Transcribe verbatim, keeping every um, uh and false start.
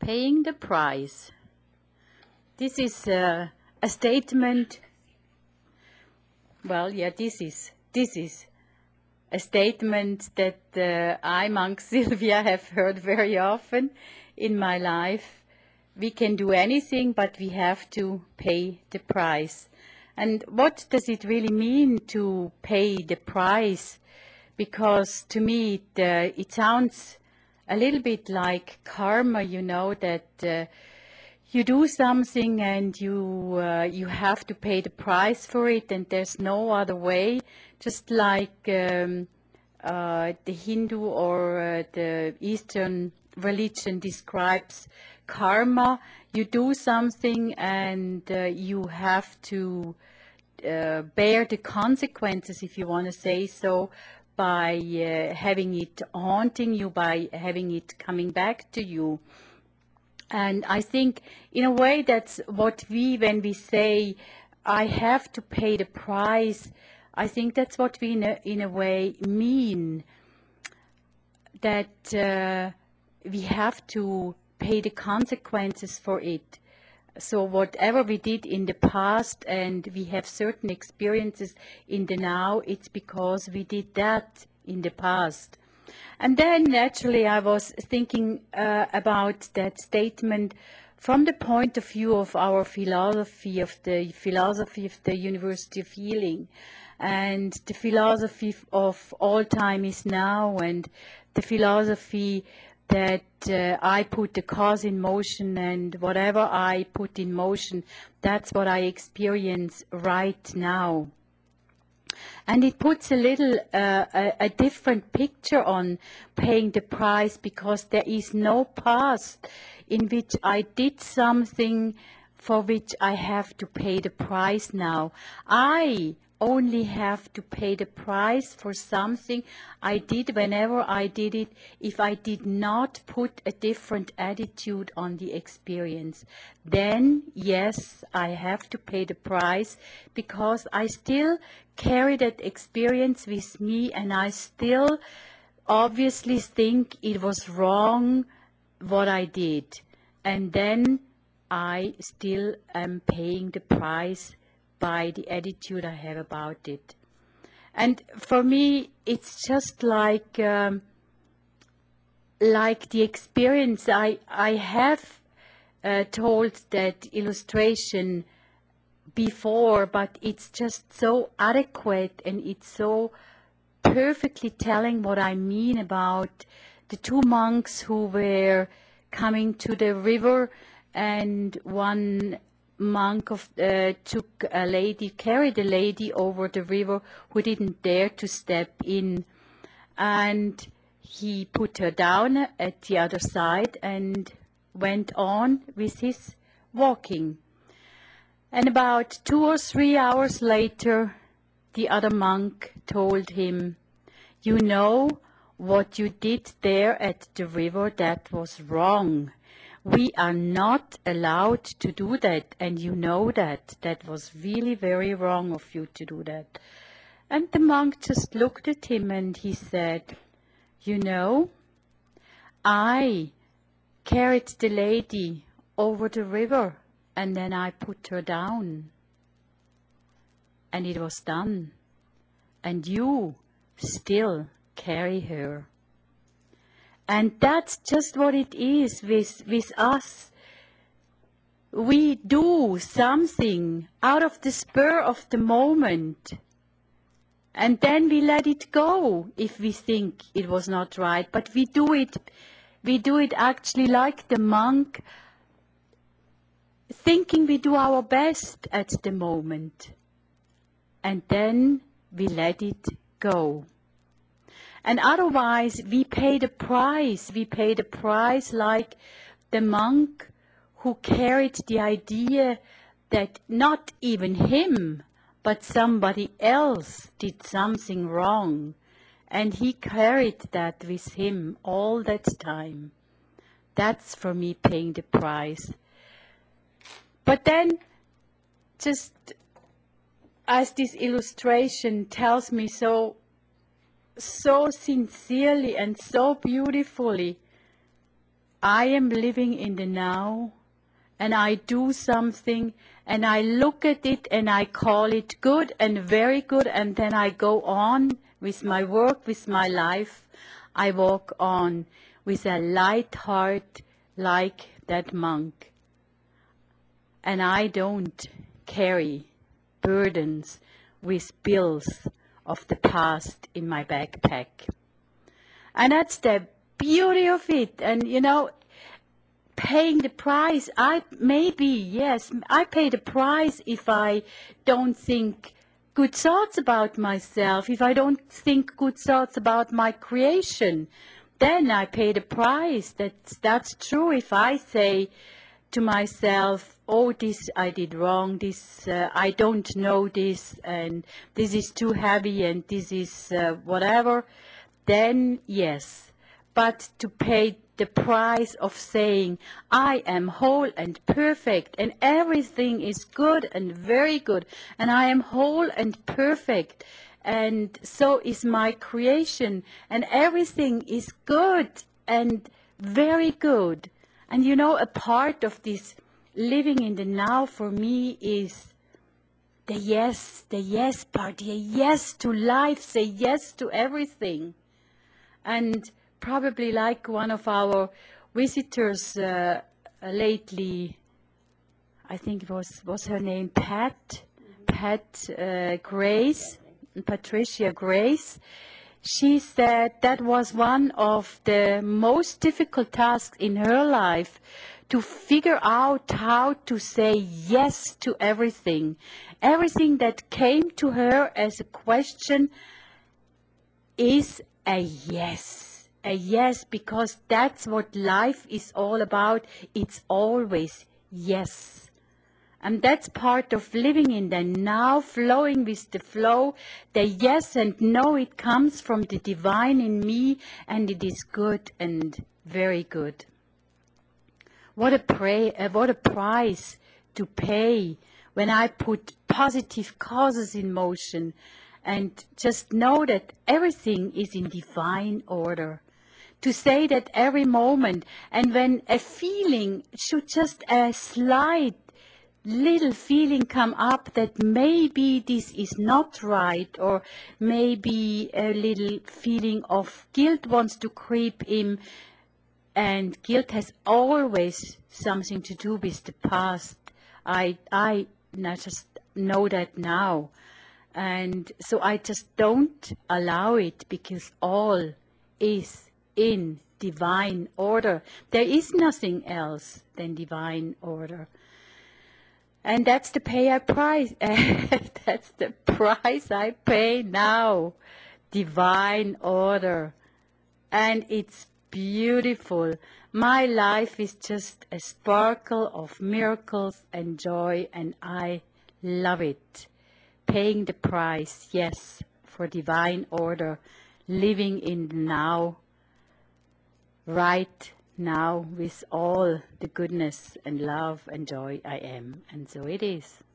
Paying the price. This is uh, a statement. Well, yeah, this is this is a statement that uh, I, Monk Sylvia, have heard very often in my life. We can do anything, but we have to pay the price. And what does it really mean to pay the price? Because to me, it, uh, it sounds a little bit like karma, you know, that uh, you do something and you uh, you have to pay the price for it, and there's no other way. Just like um, uh, the Hindu or uh, the Eastern religion describes karma, you do something and uh, you have to uh, bear the consequences, if you want to say so, by uh, having it haunting you, by having it coming back to you. And I think, in a way, that's what we, when we say, I have to pay the price, I think that's what we, in a, in a way, mean. That uh, we have to pay the consequences for it. So whatever we did in the past, and we have certain experiences in the now, it's because we did that in the past. And then naturally I was thinking uh, about that statement from the point of view of our philosophy, of the philosophy of the University of Healing. And the philosophy of all time is now, and the philosophy that uh, I put the cause in motion, and whatever I put in motion, that's what I experience right now. And it puts a little, uh, a, a different picture on paying the price, because there is no past in which I did something for which I have to pay the price now. I only have to pay the price for something I did whenever I did it, if I did not put a different attitude on the experience. Then, yes, I have to pay the price, because I still carry that experience with me, and I still obviously think it was wrong what I did. And then I still am paying the price by the attitude I have about it. And for me, it's just like um, like the experience. I, I have uh, told that illustration before, but it's just so adequate, and it's so perfectly telling what I mean about the two monks who were coming to the river, and one monk of, uh, took a lady, carried a lady over the river who didn't dare to step in, and he put her down at the other side and went on with his walking. And about two or three hours later, the other monk told him, "You know, what you did there at the river, that was wrong. We are not allowed to do that, and you know that. That was really very wrong of you to do that." And the monk just looked at him and he said, "You know, I carried the lady over the river, and then I put her down. And it was done. And you still carry her." And that's just what it is with, with us. We do something out of the spur of the moment, and then we let it go if we think it was not right. But we do it, we do it actually like the monk, thinking we do our best at the moment, and then we let it go. And otherwise, we pay the price. We pay the price like the monk who carried the idea that not even him, but somebody else did something wrong. And he carried that with him all that time. That's for me paying the price. But then, just as this illustration tells me so so sincerely and so beautifully, I am living in the now, and I do something, and I look at it, and I call it good and very good, and then I go on with my work, with my life. I walk on with a light heart like that monk. And I don't carry burdens with bills of the past in my backpack. And that's the beauty of it. And, you know, paying the price, I maybe, yes, I pay the price if I don't think good thoughts about myself, if I don't think good thoughts about my creation, then I pay the price. That's, that's true. If I say to myself, oh, this I did wrong, this uh, I don't know this, and this is too heavy, and this is uh, whatever, then yes. But to pay the price of saying, I am whole and perfect, and everything is good and very good, and I am whole and perfect, and so is my creation, and everything is good and very good. And you know, a part of this living in the now for me is the yes, the yes part, the yes to life, say yes to everything. And probably like one of our visitors uh, lately, I think it was, was her name Pat, Pat uh, Grace, Patricia Grace. She said that was one of the most difficult tasks in her life, to figure out how to say yes to everything. Everything that came to her as a question is a yes. A yes, because that's what life is all about. It's always yes. And that's part of living in the now, flowing with the flow. The yes and no, it comes from the divine in me, and it is good and very good. What a pray, uh, what a price to pay when I put positive causes in motion, and just know that everything is in divine order. To say that every moment, and when a feeling should just a slight little feeling come up that maybe this is not right, or maybe a little feeling of guilt wants to creep in, and guilt has always something to do with the past. I I not just know that now, and so I just don't allow it, because all is in divine order. There is nothing else than divine order. And that's the pay I price. That's the price I pay now. Divine order. And it's beautiful. My life is just a sparkle of miracles and joy, and I love it. Paying the price, yes, for divine order. Living in the now, right now, with all the goodness and love and joy I am. And so it is.